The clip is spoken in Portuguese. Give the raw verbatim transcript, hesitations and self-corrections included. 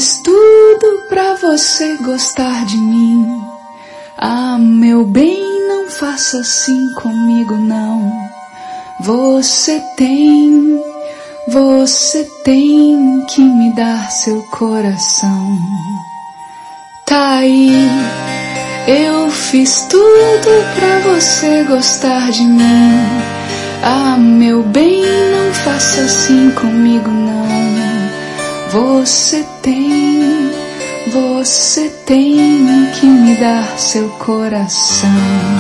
fiz tudo pra você gostar de mim. Ah, meu bem, não faça assim comigo não. Você tem, você tem que me dar seu coração. Tá aí, eu fiz tudo pra você gostar de mim. Ah, meu bem, não faça assim comigo não. Você tem, você tem que me dar seu coração.